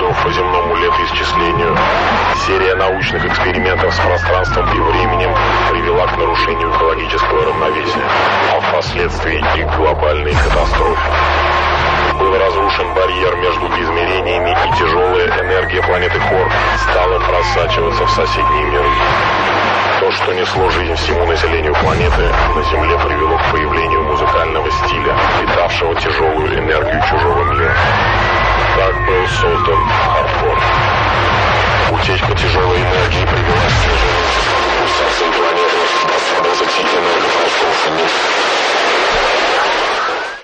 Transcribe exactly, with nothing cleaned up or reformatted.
вызовов по земному летоисчислению, серия научных экспериментов с пространством и временем привела к нарушению экологического равновесия, а впоследствии и к глобальной катастрофе. Был разрушен барьер между измерениями, и тяжелая энергия планеты Хор стала просачиваться в соседние миры. То, что несло жизнь всему населению планеты, на Земле привело к появлению музыкального стиля, питавшего тяжелую энергию чужого мира. Так был создан хардкор. Утечка тяжелой энергии привела к снижению пульсации планеты, а значительная катастрофа.